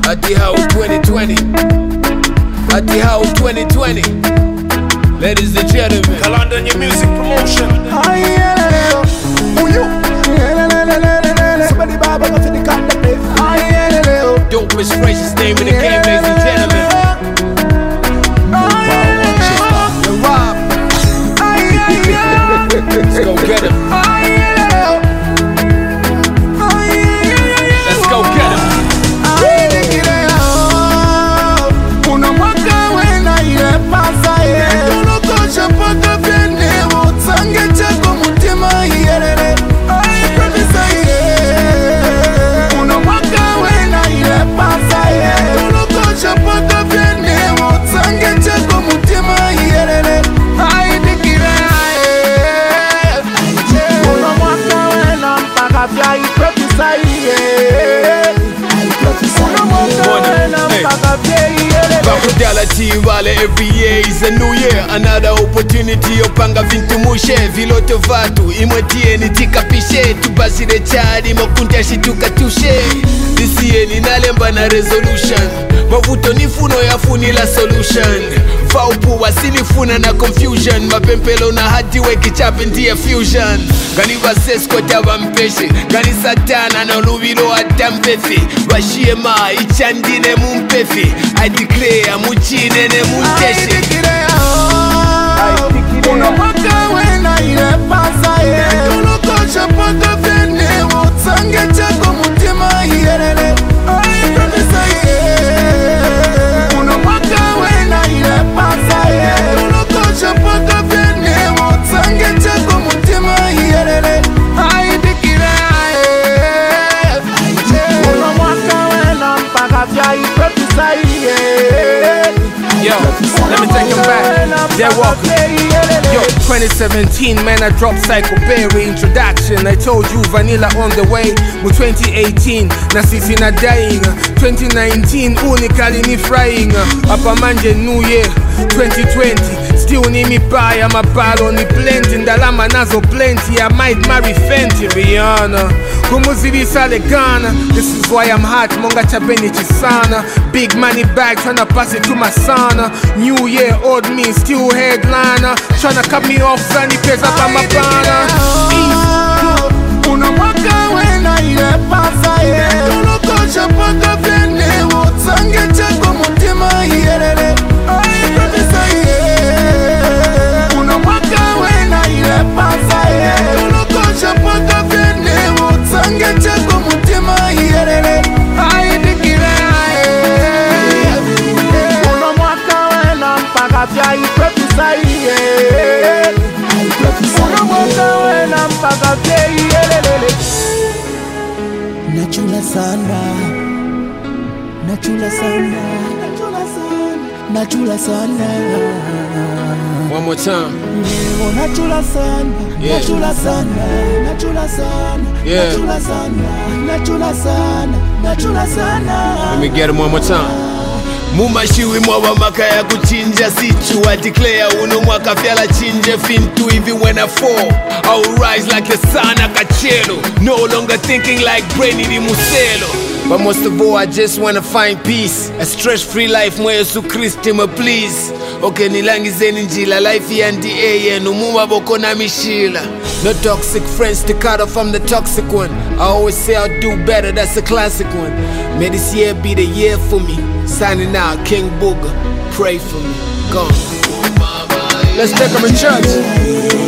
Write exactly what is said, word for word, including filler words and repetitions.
Ati How twenty twenty. Ati How twenty twenty. Ladies and gentlemen, Kalanda New Music Promotion. Somebody baba got in the kind of place. dopest, freshest name in the game, ladies and gentlemen. Let's go get him. Let's go get him. Una mwaka wena ile pasa ye Uno kocha paka vene Motsange chako mutima yelele Profesa ye Una mwaka wena ile pasa ye Uno kocha paka vene Motsange chako mutima yelele Haidikire ye Una mwaka wena mpaka vya i profesa ye Una mwaka wena mpaka vya yelele Bakudalati wale every year is a new year. Another opportunity opanga vintu mushe viloto vatu imwetie nitikapishe tubasire chadi makunta shituka tushe. This year ninalemba na resolution mavuto nifuno yafunila solution vaupu wasinifuna na confusion mapempelo na hati weki chape ndia fusion gani vasesko taba mpeshe gani satana na lubilo atampefe vashiema ichandine mumpefe I declare muchine ne munteshe Una mwaka wena ile pasa ye Uno kocha paka vene Motsange chako mutima yelele Profesa ye Una mwaka wena ile pasa ye Uno kocha paka vene Motsange chako mutima yelele Haidikire ye Una mwaka wena mpaka vya i profesa ye Yo, let me take him back. They're welcome. Yo, twenty seventeen, man, I dropped Psycho Berry introduction. I told you vanilla on the way. Mu twenty eighteen, na sisi na dying. twenty nineteen, unikali ni frying. Apa manje new year, twenty twenty. Still ni mi buy, I'm a balo ni plenty. Ndalama nazo plenty, I might marry Fenty, Rihanna. Kumuzidi sale Ghana. This is why I'm hot, monga chabeni chisana. Big money bag, tryna pass it to my son. New year, old me, still headliner. Tryna cut me off, sunny pesa pa mapana. Una mwaka wena ile pasa ye Uno kocha paka vene Motsange chako mutima yelele Profesa ye Una mwaka wena ile pasa ye Uno kocha paka vene Motsange chako mutima yelele Haidikire ye Una mwaka wena mpaka vya i profesa ye Una mwaka wena mpaka vya yelele Nachula sana Nachula sana Nachula sana One more time. Leo nachula sana Yeah. Nachula sana Nachula sana Yeah. Nachula sana Nachula sana Nachula sana Let me get him one more time. Mumashiwi mwa maka ya kuchinja sichu I declare uno mwaka fyala chinje fintu even when I fall I'll rise like the sun akachelo No longer thinking like Brainy di Muselo But most of all I just wanna find peace A stress-free life mwa Yesu Kristi me please Okay nilangizeni njila life yandi eye Numuma boko na mishila No toxic friends to cut off from the toxic one I always say I'll do better, that's a classic one May this year be the year for me Signing out, King Booger, pray for me, gone. Let's take him in church.